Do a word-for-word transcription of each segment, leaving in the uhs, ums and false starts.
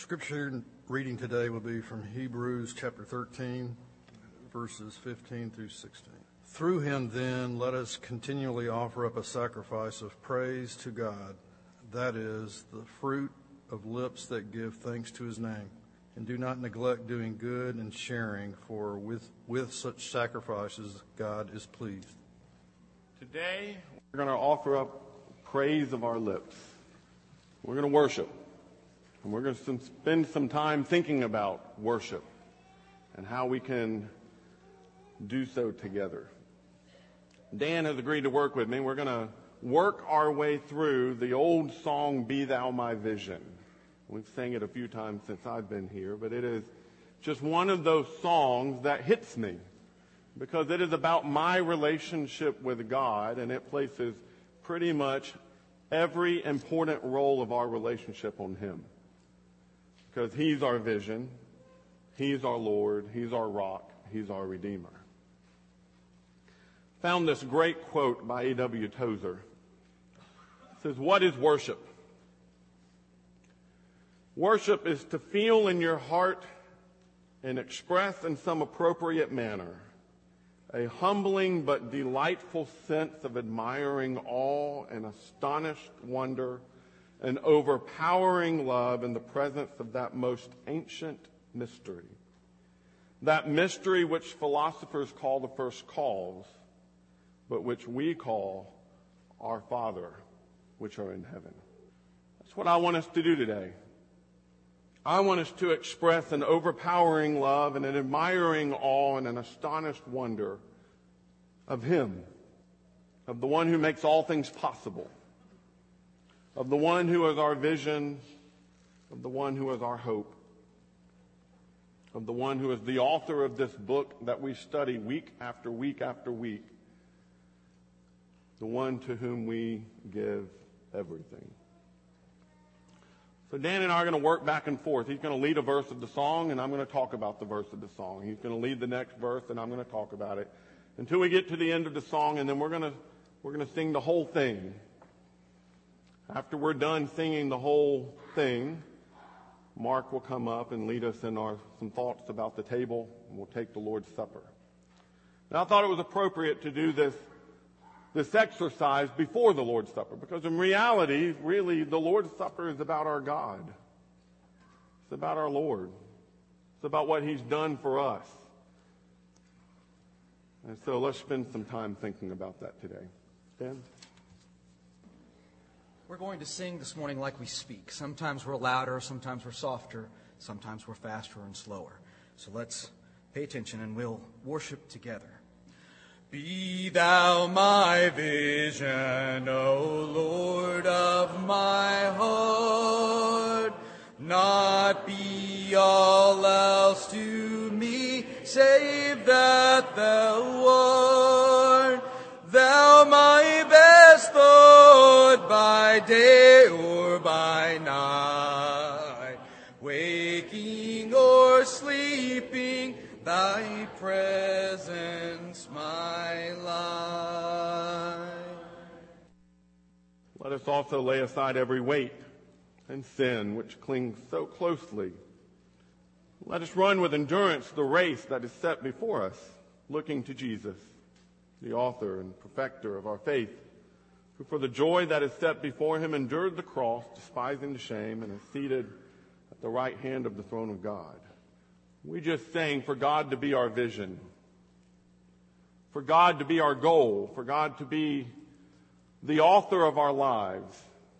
Scripture reading today will be from Hebrews chapter thirteen, verses fifteen through sixteen. Through him, then, let us continually offer up a sacrifice of praise to God, that is, the fruit of lips that give thanks to his name. And do not neglect doing good and sharing, for with, with such sacrifices God is pleased. Today, we're going to offer up praise of our lips. We're going to worship. And we're going to spend some time thinking about worship and how we can do so together. Dan has agreed to work with me. We're going to work our way through the old song, Be Thou My Vision. We've sang it a few times since I've been here, but it is just one of those songs that hits me because it is about my relationship with God, and it places pretty much every important role of our relationship on him. Because he's our vision, he's our Lord, he's our rock, he's our Redeemer. Found this great quote by A W Tozer. It says, "What is worship? Worship is to feel in your heart and express in some appropriate manner a humbling but delightful sense of admiring awe and astonished wonder and overpowering love in the presence of that most ancient mystery. That mystery which philosophers call the first cause, but which we call our Father, which are in heaven." That's what I want us to do today. I want us to express an overpowering love and an admiring awe and an astonished wonder of him, of the one who makes all things possible, of the one who is our vision, of the one who is our hope, of the one who is the author of this book that we study week after week after week, the one to whom we give everything. So Dan and I are going to work back and forth. He's going to lead a verse of the song, and I'm going to talk about the verse of the song. He's going to lead the next verse, and I'm going to talk about it until we get to the end of the song, and then we're going to we're going to sing the whole thing. After we're done singing the whole thing, Mark will come up and lead us in our some thoughts about the table, and we'll take the Lord's Supper. And I thought it was appropriate to do this this exercise before the Lord's Supper, because in reality, really, the Lord's Supper is about our God. It's about our Lord. It's about what he's done for us. And so let's spend some time thinking about that today. Dan? We're going to sing this morning like we speak. Sometimes we're louder, sometimes we're softer, sometimes we're faster and slower. So let's pay attention and we'll worship together. Be thou my vision, O Lord of my heart, not be all else to me, save that thou art. Thou my best thought by day or by night, waking or sleeping, thy presence my life. Let us also lay aside every weight and sin which clings so closely. Let us run with endurance the race that is set before us, looking to Jesus, the author and perfecter of our faith, who for the joy that is set before him endured the cross, despising the shame, and is seated at the right hand of the throne of God. We just sang for God to be our vision, for God to be our goal, for God to be the author of our lives,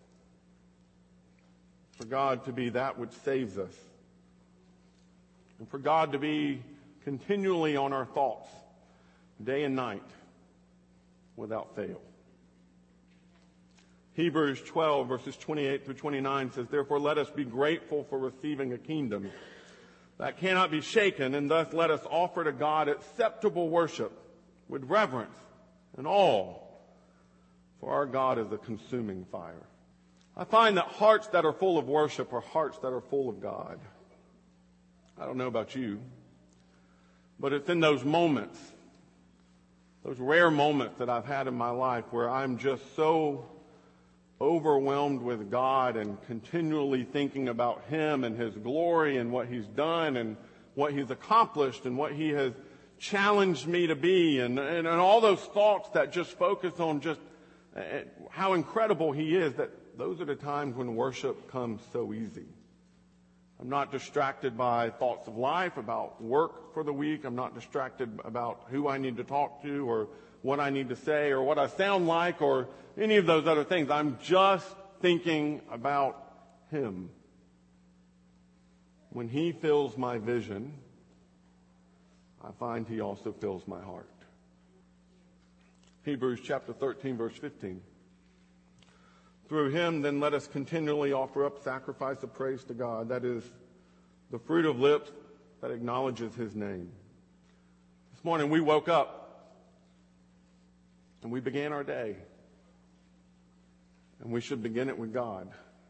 for God to be that which saves us, and for God to be continually on our thoughts, day and night, without fail. Hebrews twelve, verses twenty-eight through twenty-nine says, "Therefore let us be grateful for receiving a kingdom that cannot be shaken, and thus let us offer to God acceptable worship with reverence and awe, for our God is a consuming fire." I find that hearts that are full of worship are hearts that are full of God. I don't know about you, but it's in those moments, those rare moments that I've had in my life where I'm just so overwhelmed with God and continually thinking about Him and His glory and what He's done and what He's accomplished and what He has challenged me to be, and, and, and all those thoughts that just focus on just uh, how incredible He is, that those are the times when worship comes so easy. I'm not distracted by thoughts of life, about work for the week. I'm not distracted about who I need to talk to or what I need to say or what I sound like or any of those other things. I'm just thinking about Him. When He fills my vision, I find He also fills my heart. Hebrews chapter thirteen, verse fifteen. Through Him, then, let us continually offer up sacrifice of praise to God. That is the fruit of lips that acknowledges His name. This morning we woke up and we began our day. And we should begin it with God.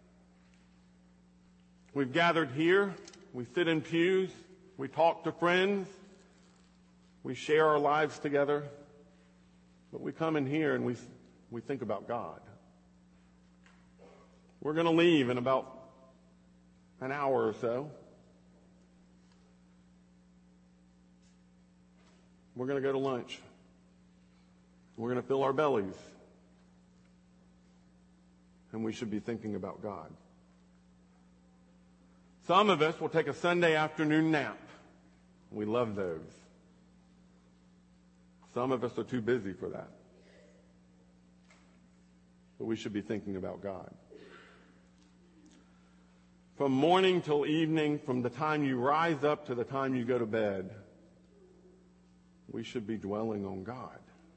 We've gathered here. We sit in pews. We talk to friends. We share our lives together. But we come in here and we, we think about God. We're going to leave in about an hour or so. We're going to go to lunch. We're going to fill our bellies. And we should be thinking about God. Some of us will take a Sunday afternoon nap. We love those. Some of us are too busy for that. But we should be thinking about God. From morning till evening, from the time you rise up to the time you go to bed, we should be dwelling on God,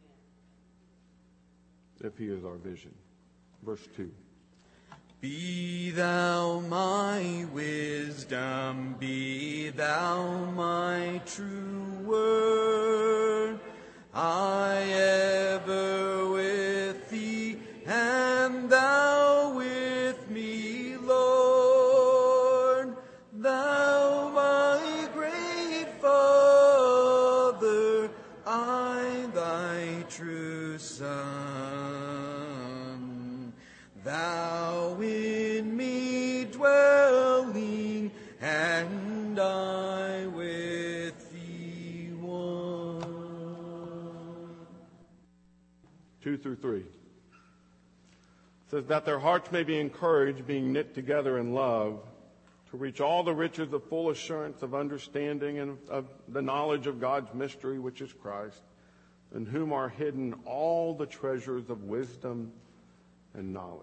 if He is our vision. Verse two. Be thou my wisdom, be thou my true word. I ever with thee, and thou with me, Lord. Thou my great Father, I thy true Son. Thou in me dwelling, and I with thee one. Two through three. It says that their hearts may be encouraged, being knit together in love, to reach all the riches of full assurance of understanding and of the knowledge of God's mystery, which is Christ, in whom are hidden all the treasures of wisdom and knowledge.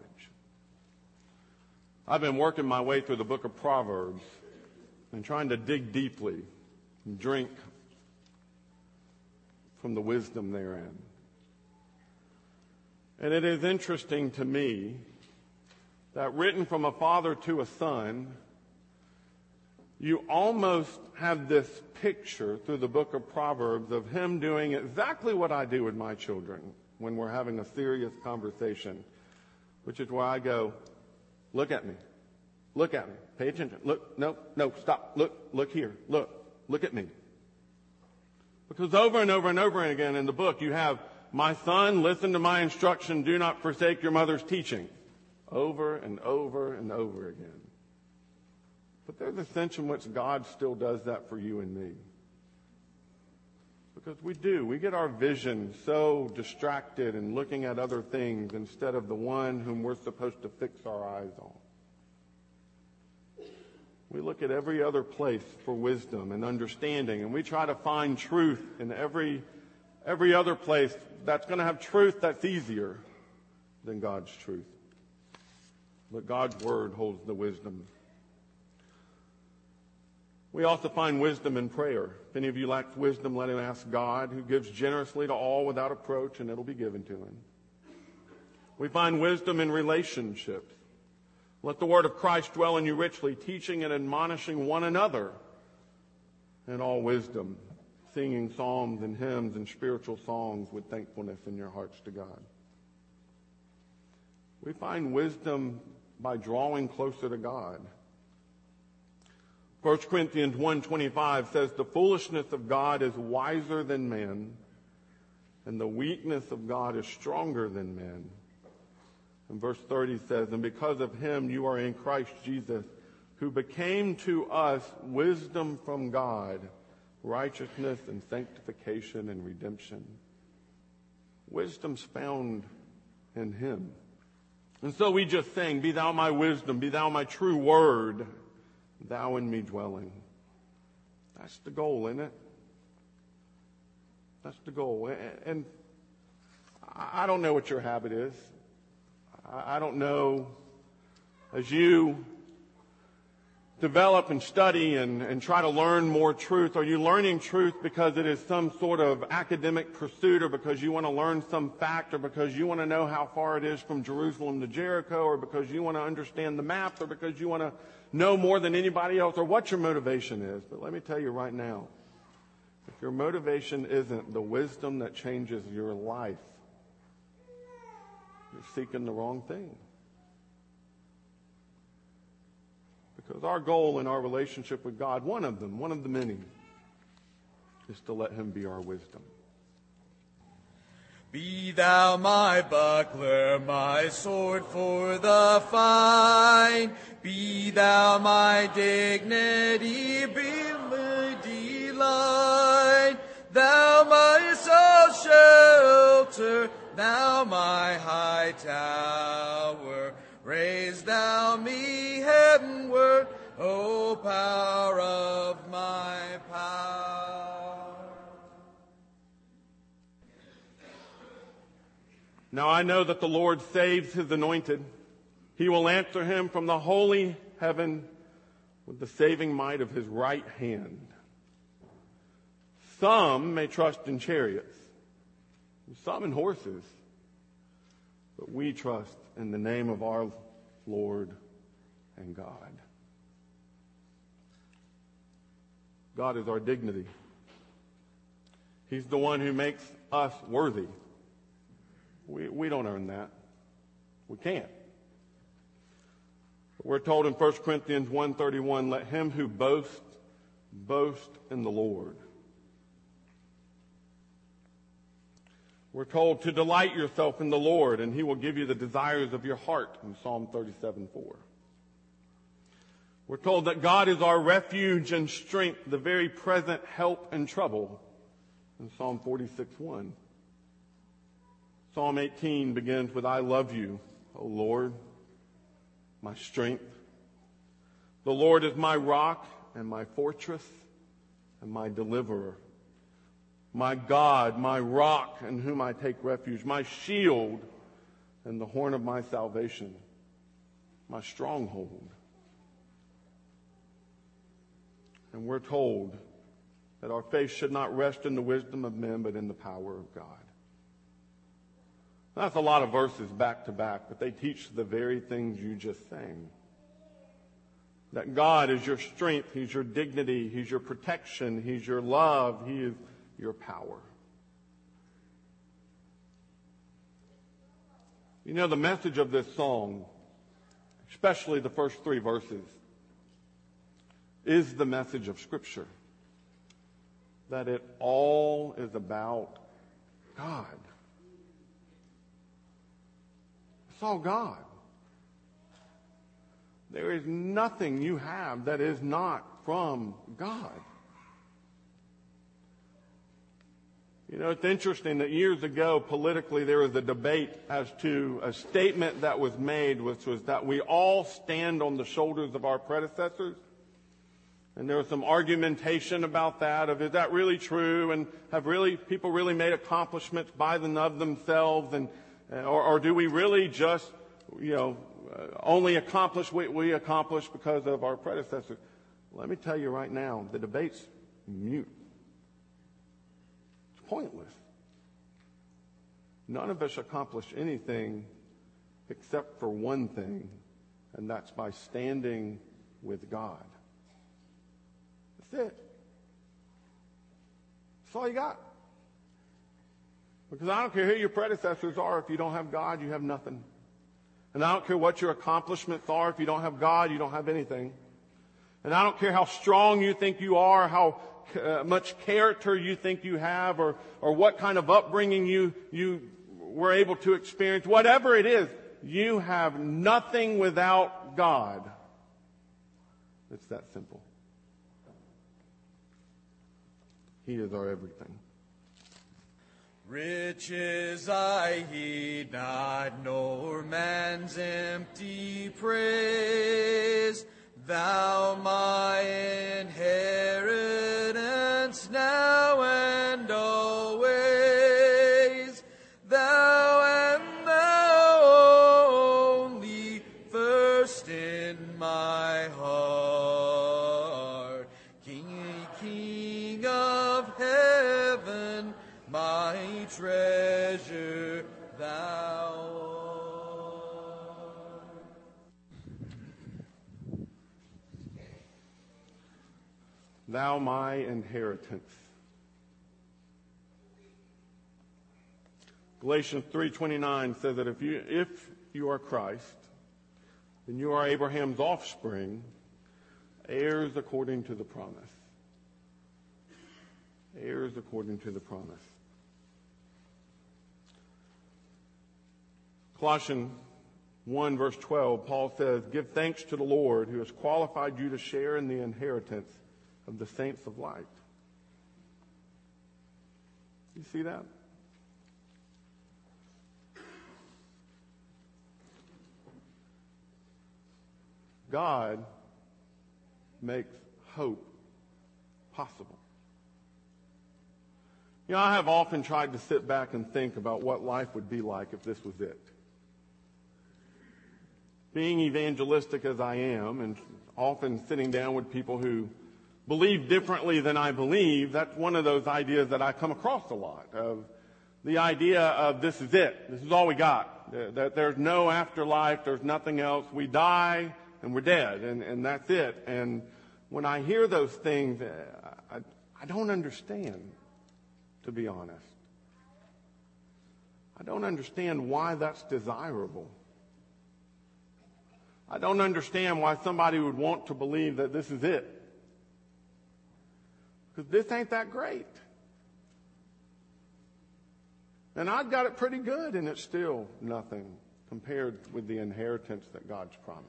I've been working my way through the book of Proverbs and trying to dig deeply and drink from the wisdom therein. And it is interesting to me that written from a father to a son, you almost have this picture through the book of Proverbs of him doing exactly what I do with my children when we're having a serious conversation, which is where I go, look at me. Look at me. Pay attention. Look, no, no, stop. Look, look here. Look, look at me. Because over and over and over again in the book, you have, my son, listen to my instruction. Do not forsake your mother's teaching. Over and over and over again. But there's a sense in which God still does that for you and me. Because we do. We get our vision so distracted and looking at other things instead of the one whom we're supposed to fix our eyes on. We look at every other place for wisdom and understanding, and we try to find truth in every, every other place that's going to have truth that's easier than God's truth. But God's Word holds the wisdom. We also find wisdom in prayer. If any of you lacks wisdom, let him ask God, who gives generously to all without reproach, and it'll be given to him. We find wisdom in relationships. Let the word of Christ dwell in you richly, teaching and admonishing one another in all wisdom, singing psalms and hymns and spiritual songs with thankfulness in your hearts to God. We find wisdom by drawing closer to God. First Corinthians one twenty-five says, the foolishness of God is wiser than men, and the weakness of God is stronger than men. And verse thirty says, and because of him you are in Christ Jesus, who became to us wisdom from God, righteousness and sanctification and redemption. Wisdom's found in him. And so we just sing, be thou my wisdom, be thou my true word, thou in me dwelling. That's the goal, isn't it? That's the goal. And I don't know what your habit is. I don't know, as you develop and study and, and try to learn more truth, are you learning truth because it is some sort of academic pursuit, or because you want to learn some fact, or because you want to know how far it is from Jerusalem to Jericho, or because you want to understand the maps, or because you want to know more than anybody else, or what your motivation is? But let me tell you right now, if your motivation isn't the wisdom that changes your life, you're seeking the wrong thing. Because our goal in our relationship with God, one of them, one of the many, is to let him be our wisdom. Be thou my buckler, my sword for the fight. Be thou my dignity, be my delight. Thou my soul's shelter, thou my high tower. Raise thou me heavenward, O power of my power. Now I know that the Lord saves his anointed. He will answer him from the holy heaven with the saving might of his right hand. Some may trust in chariots, some in horses, but we trust in the name of our Lord and God. God is our dignity. He's the one who makes us worthy. We, we don't earn that. We can't. But we're told in First Corinthians one thirty-one, let him who boasts, boast in the Lord. We're told to delight yourself in the Lord, and he will give you the desires of your heart in Psalm thirty-seven four. We're told that God is our refuge and strength, the very present help in trouble in Psalm forty-six one. Psalm eighteen begins with, I love you, O Lord, my strength. The Lord is my rock and my fortress and my deliverer. My God, my rock in whom I take refuge, my shield and the horn of my salvation, my stronghold. And we're told that our faith should not rest in the wisdom of men, but in the power of God. That's a lot of verses back to back, but they teach the very things you just sang. That God is your strength, he's your dignity, he's your protection, he's your love, he is your power. You know, the message of this song, especially the first three verses, is the message of Scripture. That it all is about God. It's all God. There is nothing you have that is not from God. You know, it's interesting that years ago, politically, there was a debate as to a statement that was made, which was that we all stand on the shoulders of our predecessors. And there was some argumentation about that, of is that really true, and have really people really made accomplishments by and of themselves, and or, or do we really just, you know, uh, only accomplish what we accomplish because of our predecessors? Let me tell you right now, the debate's mute. It's pointless. None of us accomplish anything except for one thing, and that's by standing with God. That's it. That's all you got. Because I don't care who your predecessors are, if you don't have God, you have nothing. And I don't care what your accomplishments are, if you don't have God, you don't have anything. And I don't care how strong you think you are, how uh, much character you think you have, or, or what kind of upbringing you, you were able to experience. Whatever it is, you have nothing without God. It's that simple. He is our everything. Riches I heed not, nor man's empty praise. Thou my inheritance now and always. Thou and thou only first in my heart. King, King of heaven, my treasure thou art. Thou my inheritance. Galatians three twenty-nine says that if you if you are Christ, then you are Abraham's offspring, heirs according to the promise. Heirs according to the promise. Colossians one verse twelve, Paul says, "Give thanks to the Lord who has qualified you to share in the inheritance of the saints of light." You see that? God makes hope possible. You know, I have often tried to sit back and think about what life would be like if this was it. Being evangelistic as I am, and often sitting down with people who believe differently than I believe, that's one of those ideas that I come across a lot, of the idea of this is it, this is all we got, that there's no afterlife, there's nothing else, we die and we're dead, and, and that's it. And when I hear those things, I, I don't understand, to be honest. I don't understand why that's desirable. I don't understand why somebody would want to believe that this is it. Because this ain't that great. And I've got it pretty good, and it's still nothing compared with the inheritance that God's promised.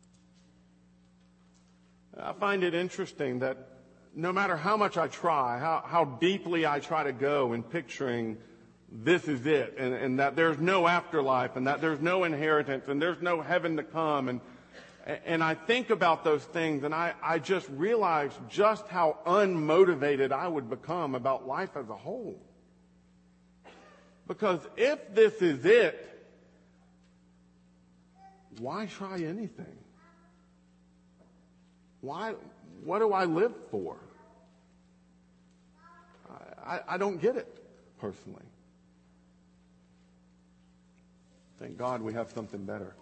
I find it interesting that no matter how much I try, how, how deeply I try to go in picturing this is it, and, and that there's no afterlife, and that there's no inheritance, and there's no heaven to come, and and I think about those things, and I, I just realize just how unmotivated I would become about life as a whole. Because if this is it, why try anything? Why? What do I live for? I, I, I don't get it, personally. Thank God we have something better.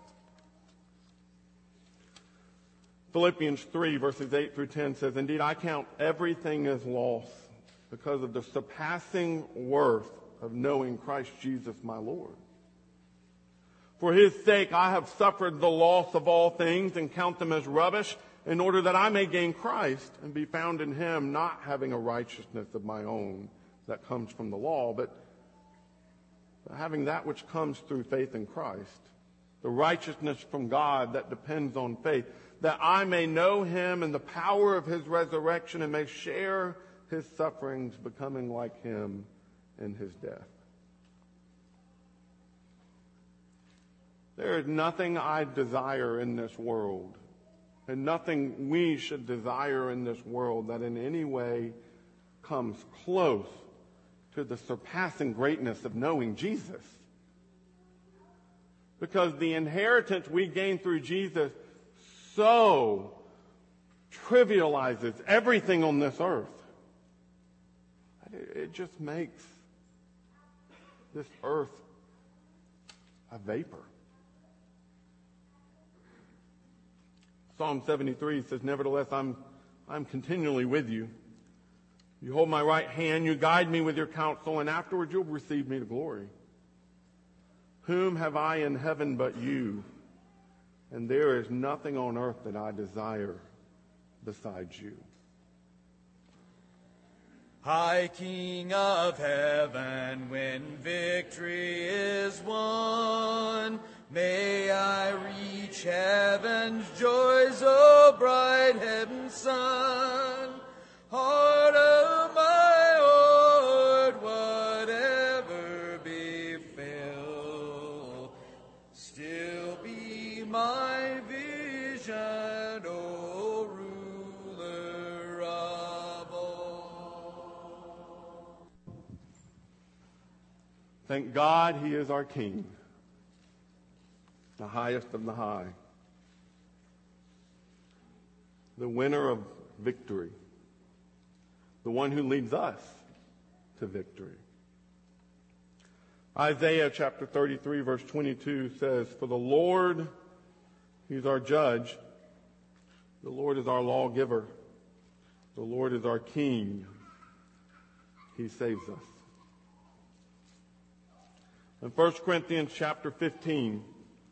Philippians three, verses eight through ten says, "Indeed, I count everything as loss because of the surpassing worth of knowing Christ Jesus my Lord. For his sake I have suffered the loss of all things and count them as rubbish, in order that I may gain Christ and be found in him, not having a righteousness of my own that comes from the law, but having that which comes through faith in Christ, the righteousness from God that depends on faith, that I may know him and the power of his resurrection and may share his sufferings, becoming like him in his death." There is nothing I desire in this world, and nothing we should desire in this world, that in any way comes close to the surpassing greatness of knowing Jesus. Because the inheritance we gain through Jesus so trivializes everything on this earth. It just makes this earth a vapor. Psalm seventy-three says, "Nevertheless, I'm, I'm continually with you. You hold my right hand, you guide me with your counsel, and afterwards you'll receive me to glory. Whom have I in heaven but you? And there is nothing on earth that I desire besides you." High King of heaven, when victory is won, May I reach heaven's joys, O bright heaven's sun. Heart of my Lord, whatever befell, still be my vision, O ruler of all. Thank God he is our King, the highest of the high, the winner of victory, the one who leads us to victory. Isaiah chapter thirty-three, verse twenty-two says, "For the Lord, he's our judge. The Lord is our lawgiver. The Lord is our king. He saves us." In First Corinthians chapter fifteen,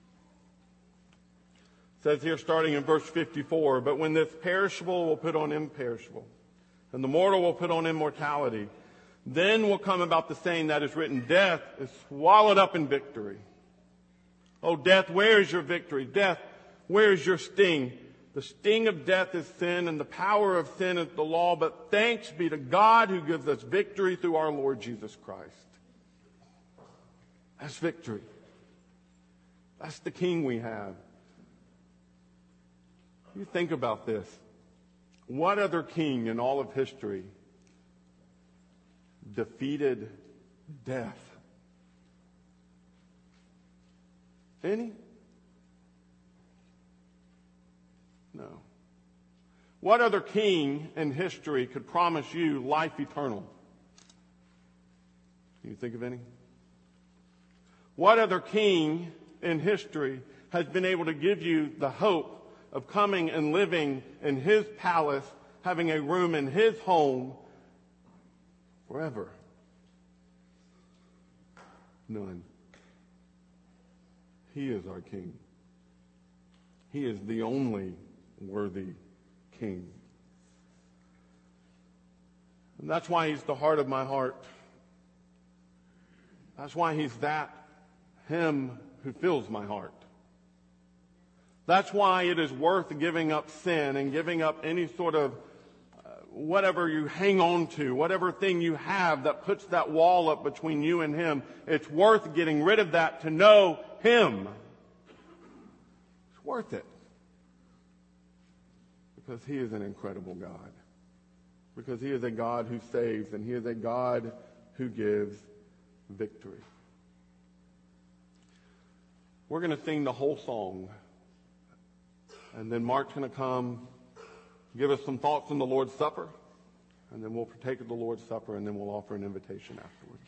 it says here, starting in verse fifty-four, "But when this perishable will put on imperishable, and the mortal will put on immortality, then will come about the saying that is written, death is swallowed up in victory. Oh, death, where is your victory? Death, where is your sting? The sting of death is sin, and the power of sin is the law. But thanks be to God who gives us victory through our Lord Jesus Christ." That's victory. That's the King we have. You think about this. What other king in all of history defeated death? Any? No. What other king in history could promise you life eternal? Can you think of any? What other king in history has been able to give you the hope of coming and living in his palace, having a room in his home forever? None. He is our King. He is the only worthy King. And that's why he's the heart of my heart. That's why he's that him who fills my heart. That's why it is worth giving up sin and giving up any sort of uh, whatever you hang on to, whatever thing you have that puts that wall up between you and him. It's worth getting rid of that to know him. It's worth it. Because he is an incredible God. Because he is a God who saves, and he is a God who gives victory. We're going to sing the whole song. And then Mark's going to come give us some thoughts on the Lord's Supper. And then we'll partake of the Lord's Supper, and then we'll offer an invitation afterwards.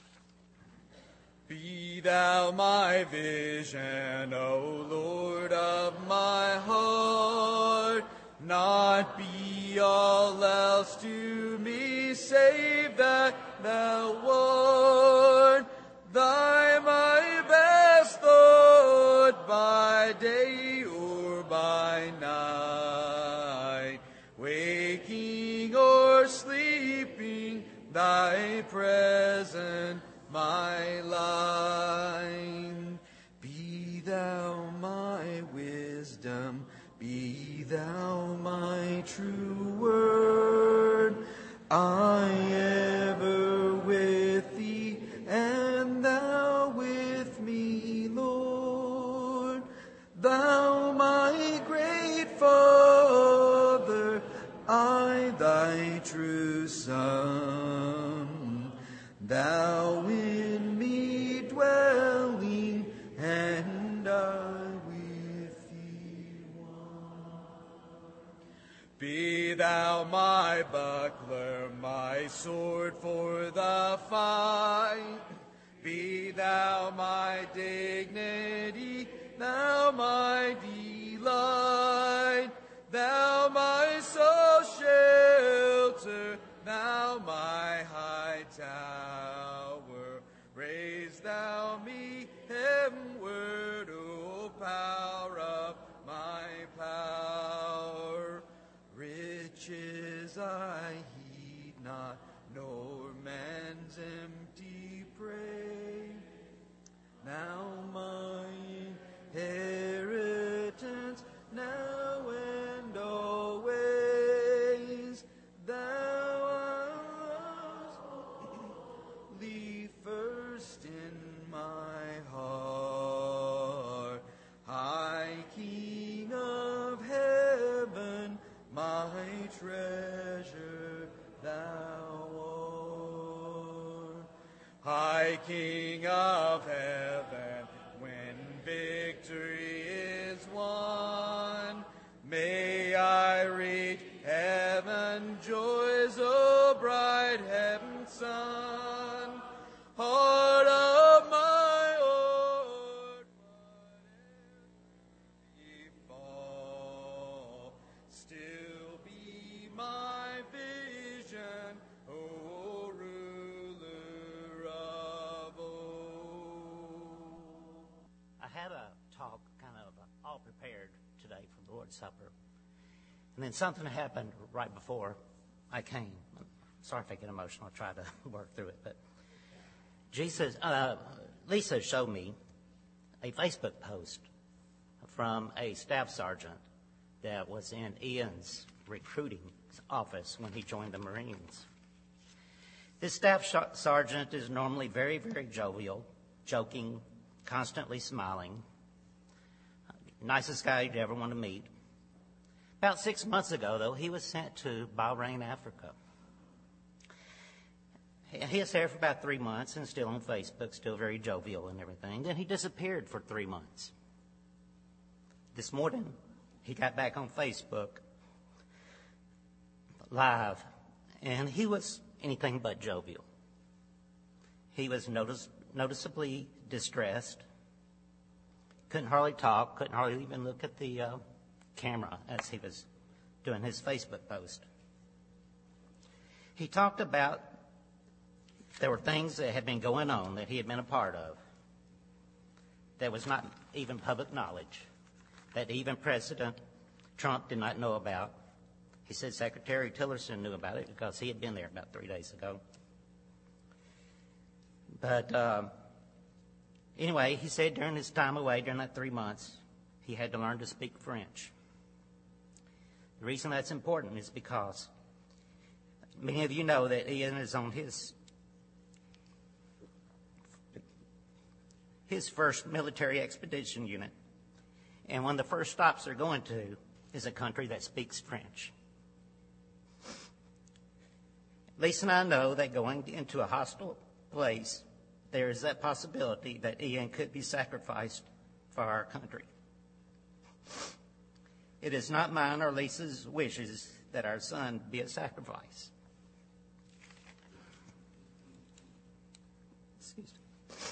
Be thou my vision, O Lord of my heart. Not be all else to me, save that thou art. Thy my best, Lord, by day or by night. Waking or sleeping, thy presence my life. Be thou my wisdom, be thou my true word. I ever with thee, and thou with me, Lord. Thou my great Father, I thy true Son. Thou in me dwelling, and I with thee one. Be thou my buckler, my sword for the fight. Be thou my dignity, thou my delight. Thou my soul shelter, thou my high tower. Raise thou me heavenward, O power of my power. Riches I heed not, nor man's empty praise. Now mine treasure thou art. High King of heaven, when victory is won, may I reach heaven, joys, O bright heaven's sun. Heart of my Lord, whatever befall, still be my vision, O ruler of all. I had a talk kind of all prepared today for the Lord's Supper. And then something happened right before I came. Sorry if I get emotional. I'll try to work through it. But Jesus, uh, Lisa showed me a Facebook post from a staff sergeant that was in Ian's recruiting office when he joined the Marines. This staff sh- sergeant is normally very, very jovial, joking, constantly smiling. Nicest guy you'd ever want to meet. About six months ago, though, he was sent to Bahrain, Africa. He was there for about three months and still on Facebook, still very jovial and everything. Then he disappeared for three months. This morning, he got back on Facebook live, and he was anything but jovial. He was notice- noticeably distressed. Couldn't hardly talk, couldn't hardly even look at the uh, camera as he was doing his Facebook post. He talked about there were things that had been going on that he had been a part of that was not even public knowledge, that even President Trump did not know about. He said Secretary Tillerson knew about it because he had been there about three days ago. But uh, anyway, he said during his time away, during that three months, he had to learn to speak French. The reason that's important is because many of you know that Ian is on his his first military expedition unit. And one of the first stops they're going to is a country that speaks French. Lisa and I know that going into a hostile place, there is that possibility that Ian could be sacrificed for our country. It is not mine or Lisa's wishes that our son be a sacrifice. Excuse me.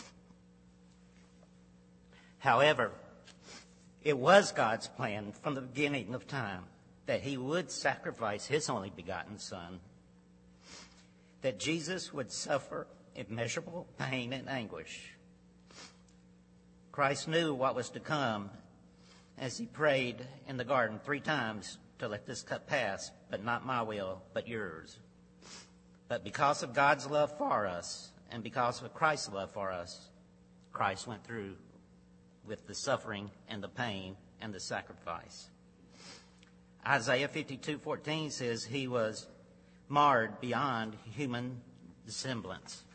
However, it was God's plan from the beginning of time that he would sacrifice his only begotten son, that Jesus would suffer immeasurable pain and anguish. Christ knew what was to come as he prayed in the garden three times to let this cup pass, but not my will, but yours. But because of God's love for us and because of Christ's love for us, Christ went through with the suffering and the pain and the sacrifice. Isaiah fifty-two fourteen says he was marred beyond human semblance.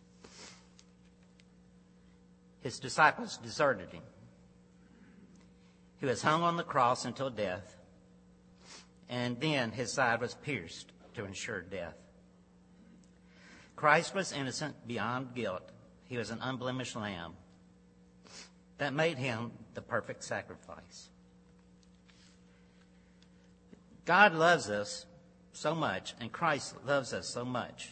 His disciples deserted him. He was hung on the cross until death, and then his side was pierced to ensure death. Christ was innocent beyond guilt. He was an unblemished lamb. That made him the perfect sacrifice. God loves us so much, and Christ loves us so much.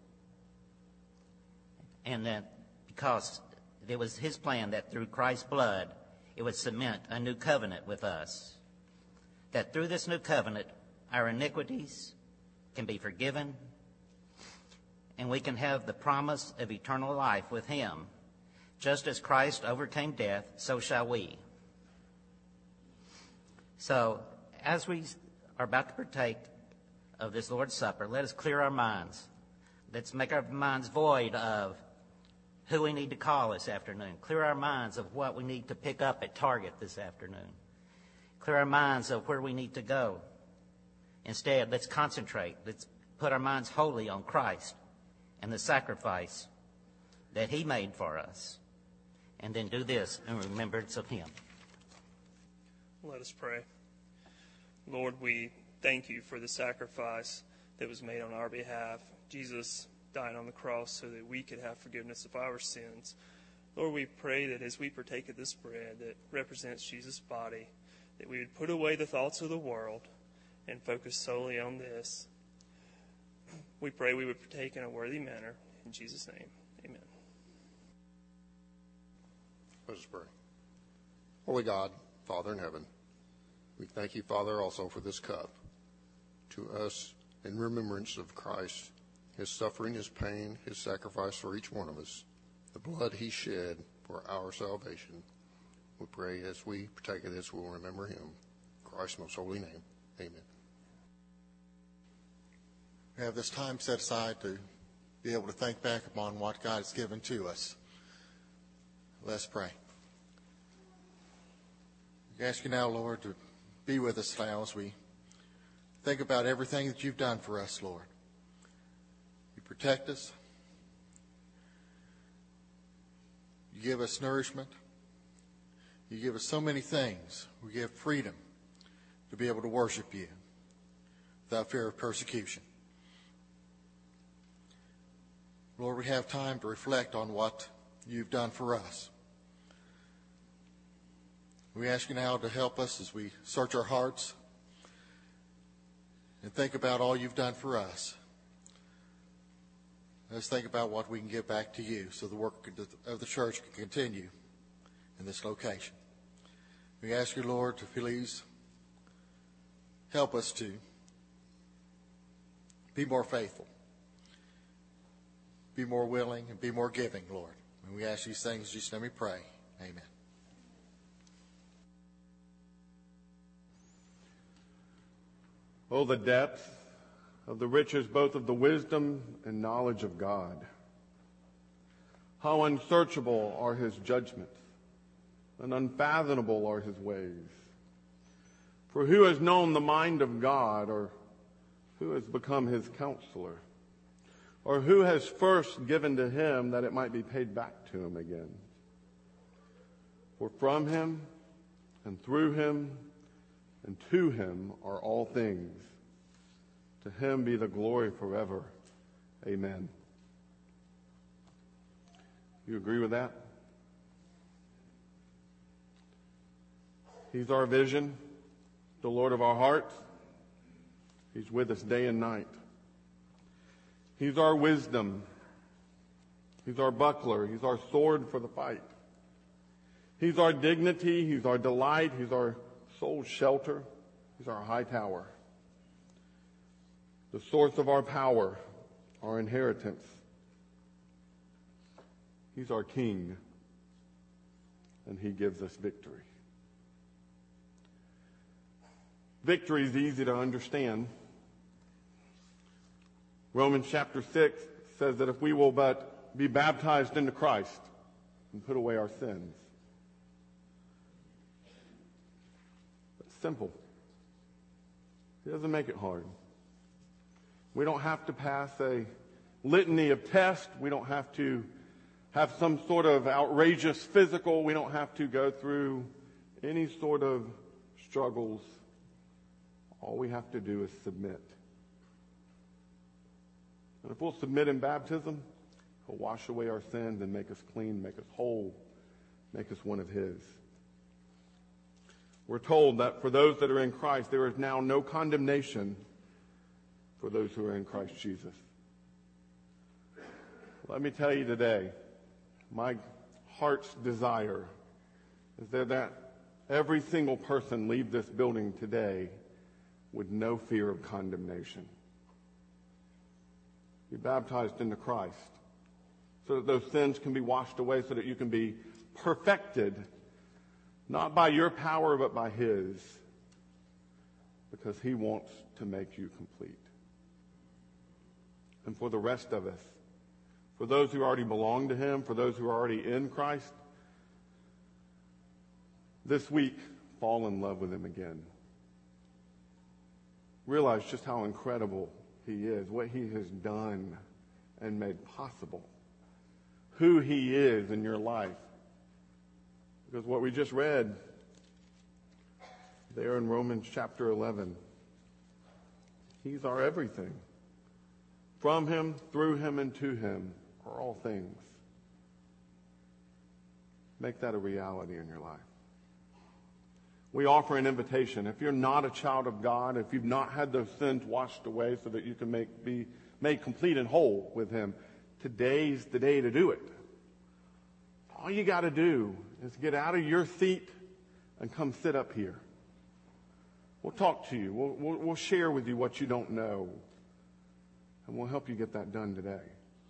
And that because it was his plan that through Christ's blood, it would cement a new covenant with us. That through this new covenant, our iniquities can be forgiven, and we can have the promise of eternal life with him. Just as Christ overcame death, so shall we. So, as we are about to partake of this Lord's Supper, let us clear our minds. Let's make our minds void of who we need to call this afternoon. Clear our minds of what we need to pick up at Target this afternoon. Clear our minds of where we need to go. Instead, let's concentrate. Let's put our minds wholly on Christ and the sacrifice that he made for us. And then do this in remembrance of him. Let us pray. Lord, we thank you for the sacrifice that was made on our behalf. Jesus died on the cross so that we could have forgiveness of our sins. Lord, we pray that as we partake of this bread that represents Jesus' body, that we would put away the thoughts of the world and focus solely on this. We pray we would partake in a worthy manner. In Jesus' name, amen. Let us pray. Holy God, Father in heaven, we thank you, Father, also for this cup to us in remembrance of Christ, his suffering, his pain, his sacrifice for each one of us, the blood he shed for our salvation. We pray as we partake of this, we'll remember him. In Christ's most holy name, amen. We have this time set aside to be able to think back upon what God has given to us. Let's pray. We ask you now, Lord, to be with us now as we think about everything that you've done for us, Lord. You protect us. You give us nourishment. You give us so many things. We give freedom to be able to worship you without fear of persecution. Lord, we have time to reflect on what you've done for us. We ask you now to help us as we search our hearts and think about all you've done for us. Let's think about what we can give back to you so the work of the church can continue in this location. We ask you, Lord, to please help us to be more faithful, be more willing, and be more giving, Lord. And we ask these things, just let me pray. Amen. Oh, the depth of the riches both of the wisdom and knowledge of God. How unsearchable are his judgments, and unfathomable are his ways. For who has known the mind of God, or who has become his counselor? Or who has first given to him that it might be paid back to him again? For from him, and through him, and to him are all things. To him be the glory forever. Amen. You agree with that? He's our vision, the Lord of our hearts. He's with us day and night. He's our wisdom. He's our buckler. He's our sword for the fight. He's our dignity. He's our delight. He's our soul's shelter. He's our high tower. The source of our power, our inheritance. He's our king, and he gives us victory. Victory is easy to understand. Romans chapter six says that if we will but be baptized into Christ and put away our sins. It's simple. He doesn't make it hard. We don't have to pass a litany of tests. We don't have to have some sort of outrageous physical. We don't have to go through any sort of struggles. All we have to do is submit. And if we'll submit in baptism, he'll wash away our sins and make us clean, make us whole, make us one of his. We're told that for those that are in Christ, there is now no condemnation for those who are in Christ Jesus. Let me tell you today, my heart's desire is that, that every single person leave this building today with no fear of condemnation. Be baptized into Christ so that those sins can be washed away, so that you can be perfected, not by your power, but by his, because he wants to make you complete. And for the rest of us, for those who already belong to him, for those who are already in Christ, this week, fall in love with him again. Realize just how incredible he is, what he has done and made possible, who he is in your life. Because what we just read there in Romans chapter eleven, He's our everything. From him, through him, and to him are all things. Make that a reality in your life. We offer an invitation. If you're not a child of God, if you've not had those sins washed away so that you can make, be made complete and whole with him, today's the day to do it. All you got to do is get out of your seat and come sit up here. We'll talk to you. We'll, we'll, we'll share with you what you don't know. And we'll help you get that done today.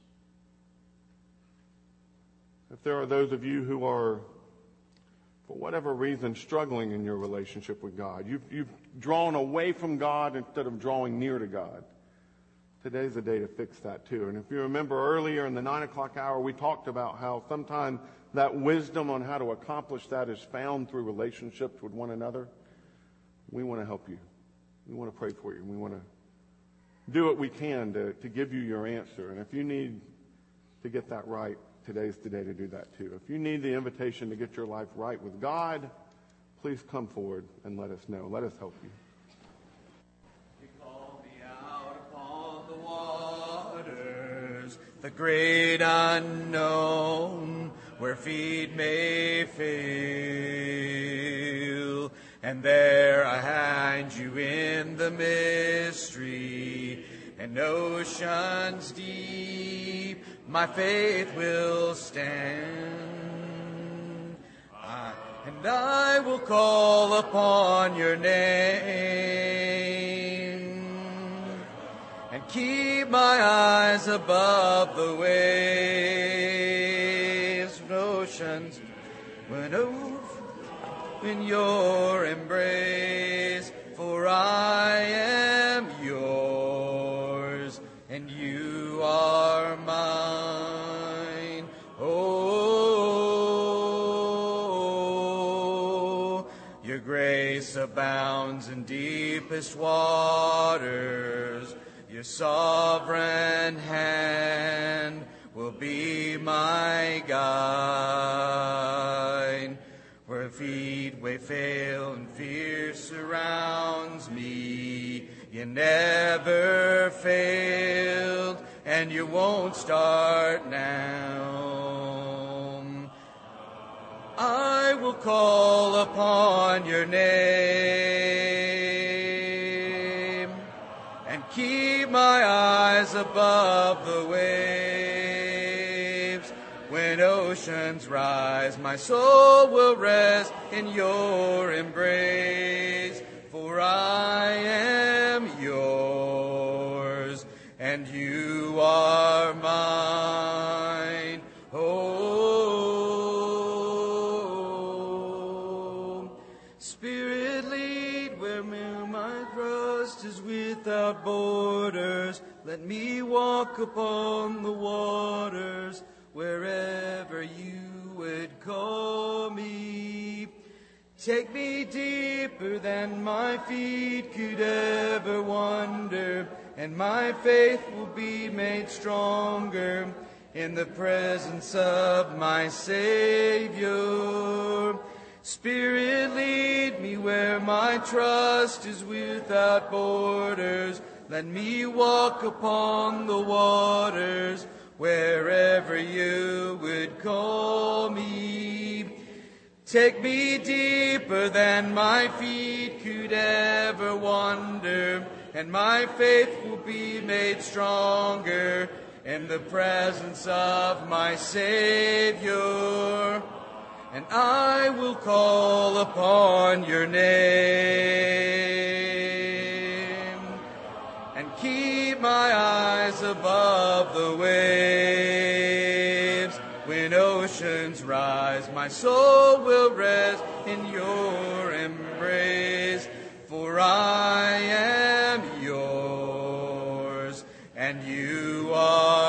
If there are those of you who are, for whatever reason, struggling in your relationship with God, you've, you've drawn away from God instead of drawing near to God, today's the day to fix that too. And if you remember earlier in the nine o'clock hour, we talked about how sometimes that wisdom on how to accomplish that is found through relationships with one another. We want to help you. We want to pray for you. We want to do what we can to, to give you your answer. And if you need to get that right, today's the day to do that too. If you need the invitation to get your life right with God, please come forward and let us know. Let us help you. You call me out upon the waters, the great unknown, where feet may fail. And there I hide you in the mystery, and oceans deep my faith will stand. I, and I will call upon your name, and keep my eyes above the waves of oceans when over in your embrace, for I am yours and you are mine. Oh, your grace abounds in deepest waters. Your sovereign hand will be my guide. Where feet may fail and fear surrounds me, you never failed and you won't start now. I will call upon your name and keep my eyes above the waves. When oceans rise, my soul will rest in your embrace. For I am yours, and you are mine. Oh, Spirit, lead where my trust is without borders. Let me walk upon the waters, wherever you would call me. Take me deeper than my feet could ever wander, and my faith will be made stronger in the presence of my Savior. Spirit, lead me where my trust is without borders. Let me walk upon the waters, wherever you would call me. Take me deeper than my feet could ever wander, and my faith will be made stronger in the presence of my Savior. And I will call upon your name and keep my eyes above the waves. When oceans rise, my soul will rest in your embrace. For I am yours, and you are